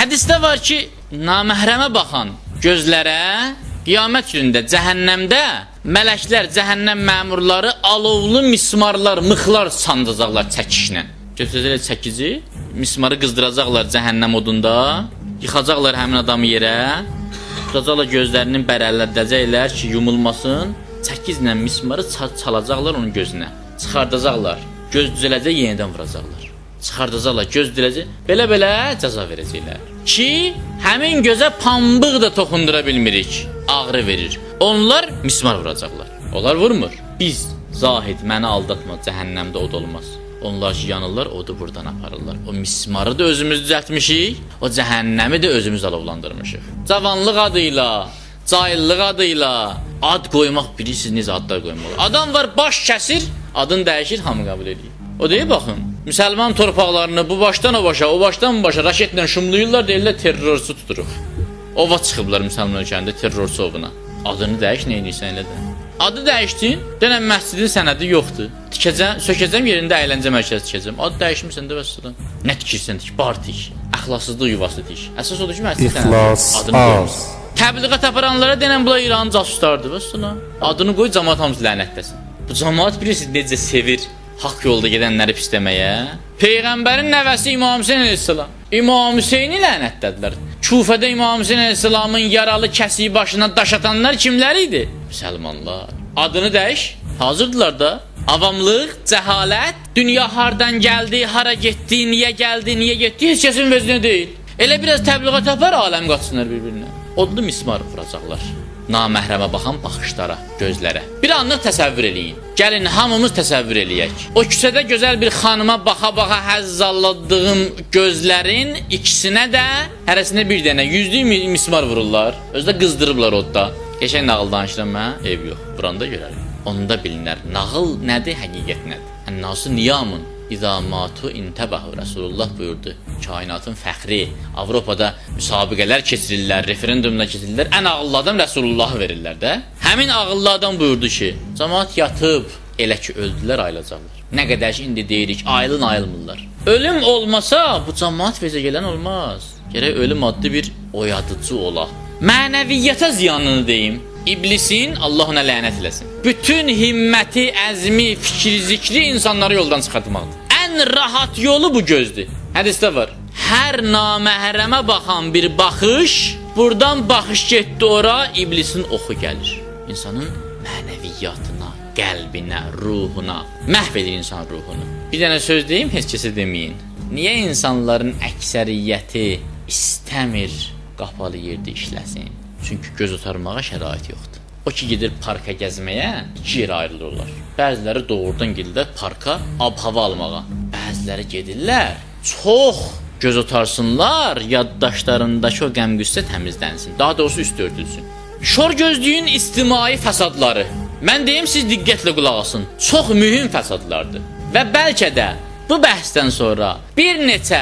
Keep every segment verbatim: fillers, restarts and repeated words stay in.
Hədisdə var ki, naməhrəmə baxan gözlərə qiyamət günündə cəhənnəmdə mələklər, cəhənnəm məmurları alovlu mismarlar, mıxlar sandıracaqlar çəkişlə. Götürəcəklər çəkici, mismarı qızdıracaqlar cəhənnəm odunda, yıxacaqlar həmin adamı yerə, tutacaqlar gözlərinin bərəllədəcəklər ki, yumulmasın, çəkizlə mismarı çalacaqlar onun gözünə, çıxardacaqlar, göz düzələcək, yenidən vuracaqlar. Çıxardacaqlar, göz diləcək, belə-belə cəza verəcəklər. Ki, həmin gözə pambıq da toxundura bilmirik, ağrı verir. Onlar mismar vuracaqlar. Onlar vurmur. Biz, zahid, məni aldatma, cəhənnəmdə od olmaz. Onlar ki, yanırlar, odu buradan aparırlar. O mismarı da özümüz düzəltmişik, o cəhənnəmi də özümüz alovlandırmışıq. Cavanlıq adıyla, cahillıq adıyla ad qoymaq, bilirsiniz necə adlar qoymaq. Adam var, baş kəsir, adını dəyişir, hamı qəbul edir. O deyir, baxın, müsəlman torpaqlarını bu başdan o başa, o başdan bu başa raketlə şumlayırlar, deyirlər, terrorçu tuturuq. Ova çıxıblar müsəlman ölkəndə, terrorçu ovuna. Adını dəyiş, nə edirsən elə də. Adı dəyişdin, denən məscidin sənədi yoxdur. Tikəcəm, sökəcəm yerində əyləncə mərkəzi tikəcəm. Adı dəyişmirsən də vəssalam. Nə tikirsən tik, bar tik, əxlasızlıq yuvası tik. Əsas odur ki, məscidin sənədi adını qoyursun. Təbliğat aparanlara denən bunlar İranın casuslardır, vəssalam. Adını qoy, cəmaat hamısı lənətləsin. Bu cəmaat bilirsiniz necə sevir haqq yolda gedənləri pisləməyə. Peyğəmbərin nəvəsi İmam Hüseyin əleyhissalam İmam Hüseyni lənətdədilər. Kufədə İmam Hüseyin əleyhissalamın yaralı kəsiyi başına daş atanlar kimlər idi? Müsəlmanlar. Adını dəyiş. Hazırdılar da. Avamlıq, cəhalət, dünya hardan gəldi, hara getdi, niyə gəldi, niyə getdi, heç kəsin vəzinə deyil. Elə biraz təbliğat yapar, aləm qaçsınlar bir-birinə. Odlu mismar vuracaqlar. Naməhrəmə baxan baxışlara, gözlərə. Bir anlıq təsəvvür eləyin. Gəlin, hamımız təsəvvür eləyək. O küçədə gözəl bir xanıma baxa-baxa həzzalladığım gözlərin ikisinə də hərəsinə bir dənə yüzlük mismar vururlar. Özdə qızdırıblar odda. Geçən nağıl danışıram mən, ev yox, buranda görərik. Onda bilinər, nağıl nədir, həqiqət nədir? Ən-nasu niyamun, İzamatu intəbəhu, Rasulullah buyurdu. Kainatın fəxri, Avropada müsabiqələr keçirirlər, referendumda keçirirlər, ən ağıllı adam Rəsulullahı verirlər də. Həmin ağıllı adam buyurdu ki, cəmaat yatıb, elə ki öldülər, ayılacaqlar. Nə qədər ki, indi deyirik, ayılın ayılmırlar. Ölüm olmasa, bu cəmaat vecə gələn olmaz. Gərək ölüm adlı bir oyadıcı ola. Mənəviyyətə ziyanını deyim. İblisin, Allah ona lənət eləsin. Bütün himməti, əzmi, fikri, zikri insanları yoldan çıxartmaqdır. Ən rahat yolu bu gözdür. Hədisdə var. Hər naməhrəmə baxan bir baxış, buradan baxış getdi ora, iblisin oxu gəlir. İnsanın mənəviyyatına, qəlbinə, ruhuna, məhv edir insan ruhunu. Bir dənə söz deyim, heç kəsə deməyin. Niyə insanların əksəriyyəti istəmir qapalı yerdə işləsin? Çünki göz otarmağa şərait yoxdur. O ki, gedir parka gəzməyə, iki yerə ayrılırlar. Bəziləri doğrudan gedirlər parka ab-hava almağa. Bəziləri gedirlər, çox göz otarsınlar, yaddaşlarındakı o qəm-qüssə təmizlənsin. Daha doğrusu üst örtülsün. Şor gözlüyün ictimai fəsadları. Mən deyim, siz diqqətlə qulaq asın. Çox mühüm fəsadlardır. Və bəlkə də bu bəhsdən sonra bir neçə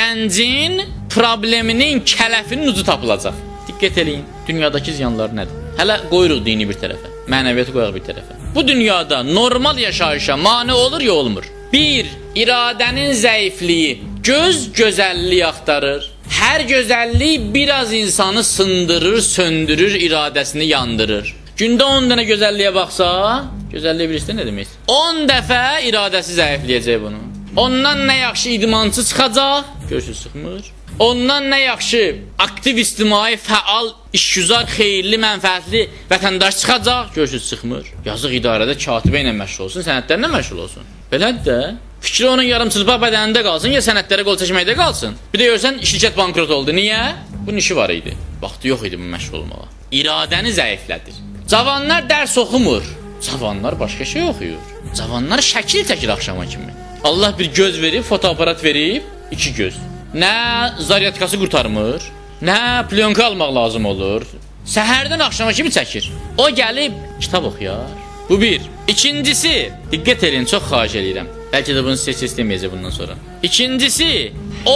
gəncin probleminin, kələfinin ucu tapılacaq. Diqqət eləyin, dünyadakı ziyanlar nədir? Hələ qoyuruq dini bir tərəfə, mənəviyyatı qoyaq bir tərəfə. Bu dünyada normal yaşayışa mane olur ya olmur? Bir, iradənin zəifliyi, göz gözəlliyi axtarır. Hər gözəllik biraz insanı sındırır, söndürür, iradəsini yandırır. Gündə on dənə gözəlliyə baxsa, gözəlliyə birisi nə demək? on dəfə iradəsi zəifləyəcək bunu. Ondan nə yaxşı idmançı çıxacaq, görürsünüz, çıxmır. Ondan nə yaxşı aktiv ictimai, fəal, işgüzar, xeyirli, mənfəətli vətəndaş çıxacaq, görürsünüz, çıxmır. Yazıq idarədə katibə ilə məşğul olsun, sənədlərlə məşğul olsun. Belədir də, fikri onun yarımçılpaq bədənində qalsın, ya sənədlərə qol çəkməkdə qalsın. Bir də görsən, şirkət bankrot oldu. Niyə? Bunun işi var idi. Vaxtı yox idi bu məşğul olmağa. İradəni zəiflədir. Cavanlar dərs oxumur. Cavanlar başqa şey oxuyur. Cavanlar şəkil çəkir axşama kimi. Allah bir göz verib, fotoaparat verib, iki göz. Nə zaryatkası qurtarmır, nə plyonka almaq lazım olur. Səhərdən axşama kimi çəkir. O gəlib kitab oxuyar. Bu bir. İkincisi, diqqət edin, çox xahiş edirəm. Bəlkə də bunu seç istəməyəcək bundan sonra. İkincisi,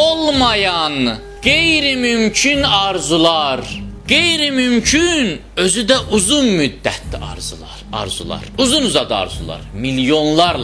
olmayan, qeyri-mümkün arzular. Qeyri-mümkün, özü də uzun müddətli arzular. Arzular, uzun uzadı arzular. Milyonlarla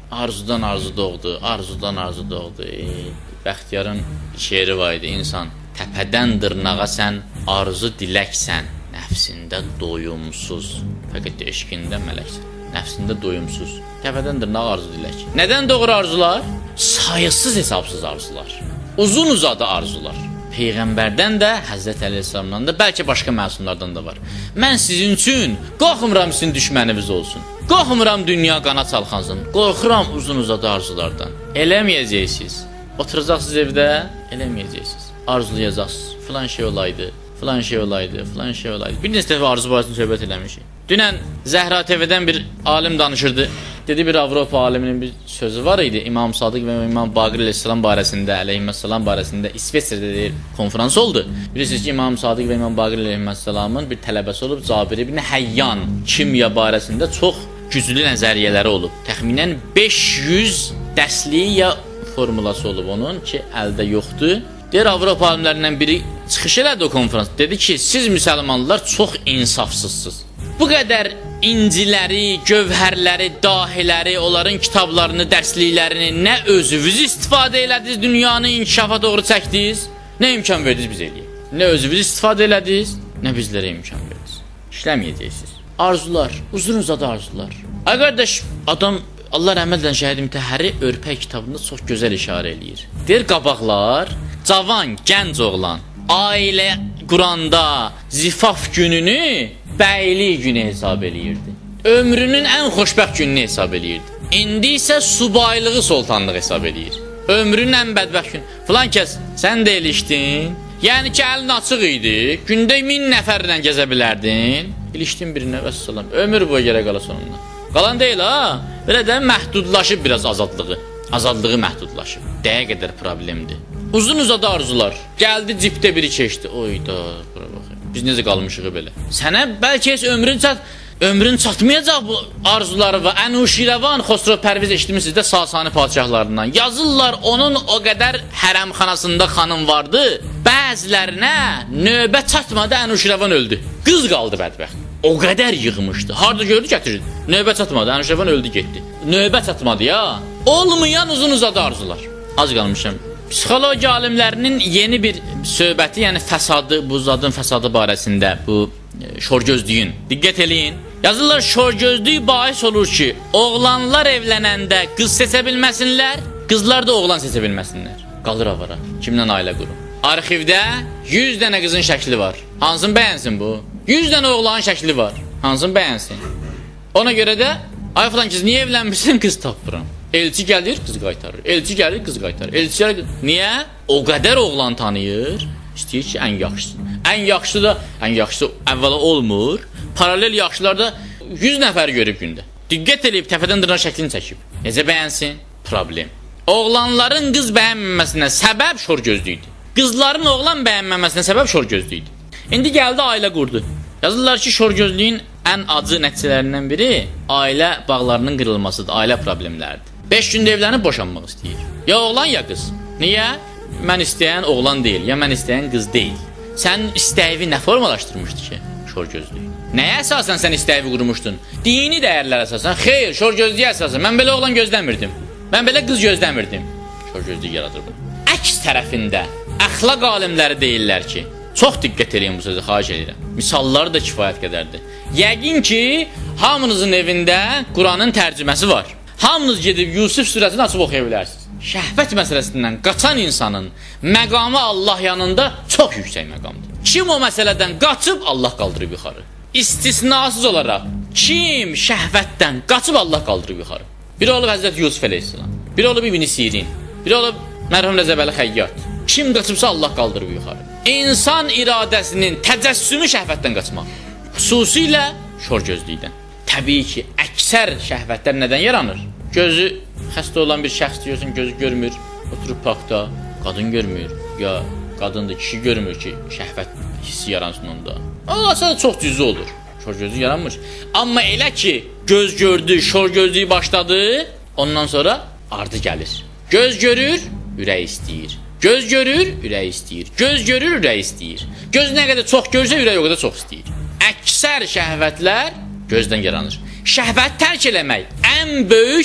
Arzudan arzu doğdu, arzudan arzu doğdu. E, Bəxtiyarın şeiri var idi, insan. Təpədən dırnağa sən, arzu diləksən, nəfsində doyumsuz. Fəqət eşqində mələksən, nəfsində doyumsuz. Təpədən dırnağa arzu dilək. Nədən doğru arzular? Sayısız hesabsız arzular. Uzun uzadı arzular. Peyğəmbərdən də, Həzrət Əleyhisselamdan da, bəlkə başqa məsumlardan da var. Mən sizin üçün qorxmuram sizin düşməniniz olsun. Qorxmuram dünya qana çalxansın. Qorxuram uzun uzadı arzulardan. Eləməyəcəksiniz. Oturacaqsınız evdə, eləməyəcəksiniz. Arzulayacaqsınız. Filan şey olaydı, filan şey olaydı, filan şey olaydı. Bir neçə dəfə arzu barəsində söhbət eləmişik. Dünən Zəhra T V-dən bir alim danışırdı. Dedi, bir Avropa aliminin bir sözü var idi. İmam Sadiq və İmam Baqir əleyhissalam barəsində, əleyhissalam barəsində İsveçrədə deyir, konferans oldu. Bilirsiniz ki, İmam Sadiq və İmam Baqir əleyhissalamın bir tələbəsi olub, Cabir ibn Həyyan kimya barəsində çox güclü nəzəriyyələri olub. Təxminən beş yüz dərslik ya formulası olub onun ki, əldə yoxdur. Deyir, Avropa alimlərindən biri çıxış elədi o konferans. Dedi ki, siz müsəlmanlar çox insafsızsınız. Bu qədər inciləri, gövhərləri, dahiləri, onların kitablarını, dərsliklərini nə özünüz istifadə elədiniz, dünyanı inkişafa doğru çəkdiniz, nə imkan verdiniz biz eləyək. Nə özünüz istifadə elədiniz, nə bizlərə imkan verdiniz. İşləməyəcəksiniz. Arzular, uzun uzadı arzular. Ay qardaş, adam Allah rəhmət edən Şəhid Mütəhhəri Örpək kitabında çox gözəl işarə eləyir. Deyir, qabaqlar, cavan, gənc oğlan ailə quranda zifaf gününü bəylik günü hesab eləyirdi. Ömrünün ən xoşbəxt gününü hesab eləyirdi. İndi isə subaylığı sultanlıq hesab eləyir. Ömrünün ən bədbəxt günü. Filan kəs, sən də ilişdin. Yəni ki, əlin açıq idi. Gündə min nəfərlə gəzə bilərdin. İlişdin birinə və salam. Ömür boyu gərək qala sonunda. Qalan deyil ha. Belə də məhdudlaşıb biraz azadlığı. Azadlığı məhdudlaşıb. Dəyə qədər problemdir. Uzun uzadı arzular. Gəldi cipdə biri keçdi. Oyda, bura baxayım. Biz necə qalmışıq belə. Sənə bəlkə heç ömrün çat, ömrün çatmayacaq bu arzuları və Ənuşirəvan Xosrov Pərviz eşitmişsiniz də Sasani padşahlarından. Yazırlar, onun o qədər hərəmxanasında xanım vardı. Bəzilərinə növbə çatmadı, Ənuşirəvan öldü. Qız qaldı bədbəxt. O qədər yığmışdı. Harda gördü, gətirirdi. Növbə çatmadı, Ənuşirəvan öldü, getdi. Növbə çatmadı ya. Olmayan uzun uzadı arzular. Az qalmışam. Psixologiya alimlərinin yeni bir söhbəti, yəni fəsadı, bu zadın fəsadı barəsində, bu e, şorgözlüyün. Diqqət eləyin. Yazırlar, şorgözlük bahis olur ki, oğlanlar evlənəndə qız seçə bilməsinlər, qızlar da oğlan seçə bilməsinlər. Qalır avara. Kimdən ailə qurum? Arxivdə yüz dənə qızın şəkli var. Hansını bəyənsin bu? yüz dənə oğlanın şəkli var. Hansını bəyənsin? Ona görə də, ay falan kız, niyə evlənmirsən? Qız tapıram. Elçi gəlir, qız qaytarır. Elçi gəlir, qız qaytarır. Elçi gəlir, niyə? O qədər oğlan tanıyır, istəyir ki, ən yaxşısı. Ən yaxşısı da, ən yaxşısı əvvəla olmur. Paralel yaxşılar da yüz nəfər görüb gündə. Diqqət eləyib, təpədən dırnağa şəklini çəkib. Necə bəyənsin? Problem. Oğlanların qız bəyənməməsinə səbəb şorgözlüydü. Qızların oğlan bəyənməməsinə səbəb şorgözlüydü. İndi gəldi, ailə qurdu. Yazırlar ki, şorgözlüyün ən acı nəticələrindən biri ailə bağlarının qırılmasıdır, ailə problemləridir. beş gündə evlənib boşanmaq istəyir. Ya oğlan, ya qız. Niyə? Mən istəyən oğlan deyil, ya mən istəyən qız deyil. Sən istəyivi nə formalaşdırmışdı ki? Şorgözlük. Nəyə əsasən sən istəyivi qurmuşdun? Dini dəyərlər əsasən? Xeyr, şorgözlüyə əsasən. Mən belə oğlan gözləmirdim. Mən belə qız gözləmirdim. Şorgözlük yaradır bunu. Əks tərəfində əxlaq alimləri deyirlər ki, çox diqqət edin bu sözü, xahiş edirəm. Misalları da kifayət qədərdir. Yəqin ki, hamınızın evində Quranın tərcüməsi var. Hamınız gedib Yusuf surəsini açıb oxuya bilərsiniz. Şəhvət məsələsindən qaçan insanın məqamı Allah yanında çox yüksək məqamdır. Kim o məsələdən qaçıb, Allah qaldırıb yuxarı. İstisnasız olaraq, kim şəhvətdən qaçıb, Allah qaldırıb yuxarı. Biri olub Həzrət Yusuf əleyhissalam, biri olub İbn Sirin, biri olub mərhum Rəzəb Əli Xəyyat. Kim qaçıbsa, Allah qaldırıb yuxarı. İnsan iradəsinin təcəssümü şəhvətdən qaçmaq. Xüsusilə şorgözlükdən. Təbii ki, əksər şəhvətlər nədən yaranır? Gözü xəstə olan bir şəxs deyirsən, gözü görmür, oturub parkda, qadın görmür, ya qadın da kişi görmür ki, şəhvət hissi yaransın onda. Olasa da çox cüzü olur. Şorgözlük yaranmış. Amma elə ki, göz gördü, şorgözlük başladı, ondan sonra ardı gəlir. Göz görür, ürək istəyir. Göz görür, ürək istəyir. Göz görür, ürək istəyir. Göz nə qədər çox görsə, ürək o qədər çox istəyir. Əksər şəhvətlər gözdən yaranır. Şəhvət tərk eləmək ən böyük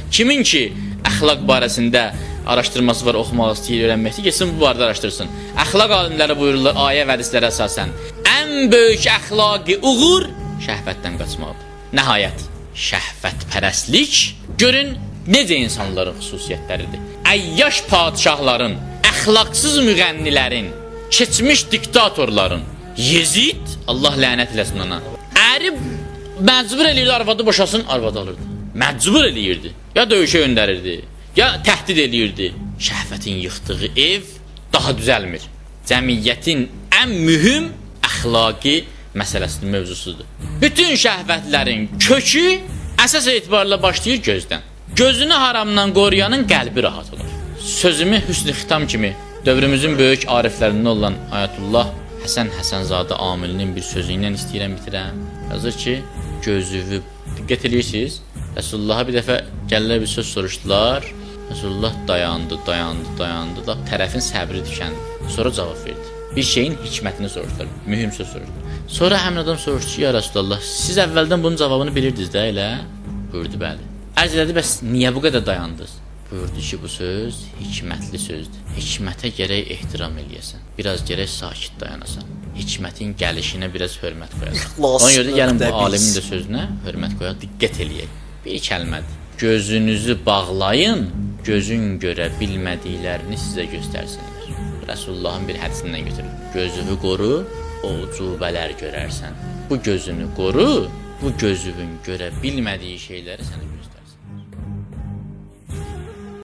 Kimin ki, əxlaq barəsində araşdırması var, oxumaq istəyir, öyrənmək istəyir, geçsin bu barədə araşdırsın. Əxlaq alimləri buyururlar, ayə və hədislərə əsasən, ən böyük əxlaqi uğur şəhvətdən qaçmaqdır. Nəhayət, şəhvətpərəstlik görün necə insanların xüsusiyyətləridir. Əyyaş padişahların, əxlaqsız müğənnilərin, keçmiş diktatorların, Yezid, Allah lənət eləsin ona, əri məcbur eləyirdi, arvadı boşasın, arvadı alırdı. Məcbur eləyirdi. Ya döyüşə göndərirdi, ya təhdid eləyirdi. Şəhvətin yıxdığı ev daha düzəlmir. Cəmiyyətin ən mühüm əxlaqi məsələsidir, mövzusudur. Bütün şəhvətlərin kökü əsas etibarla başlayır gözdən. Gözünü haramdan qoruyanın qəlbi rahat olur. Sözümü hüsn-i xitam kimi dövrümüzün böyük ariflərindən olan Ayətullah Həsən Həsənzadə Amilinin bir sözü ilə istəyirəm bitirəm. Yazır ki, gözüvü diqqət edirsiniz. Rəsullullah bir dəfə gəlirlər bir söz soruşdular. Rəsulullah dayandı, dayandı, dayandı. Lap tərəfin səbri düşəndi. Sonra cavab verdi. Bir şeyin hikmətini soruşdular. Mühüm söz soruşdular. Sonra həmin adam soruşdu ki, ya Rəsulullah, siz əvvəldən bunun cavabını bilirdiniz də elə? Buyurdu, bəli. Ərz elədi, bəs niyə bu qədər dayandınız? Buyurdu ki, bu söz hikmətli sözdür. Hikmətə gərək ehtiram eləyəsən. Biraz gərək sakit dayanasan. Hikmətin gəlişinə biraz hörmət qoyasan. Ona görə də gəlin bu alimin də sözünə hörmət qoyaq, diqqət eləyək. Bir kəlmədir. Gözünüzü bağlayın, gözün görə bilmədiklərini sizə göstərsinlər. Rəsullahın bir hədisindən götürür. Gözünü qoru, o ucubələr görərsən. Bu gözünü qoru, bu gözünün görə bilmədiyi şeyləri sənə göstərsin.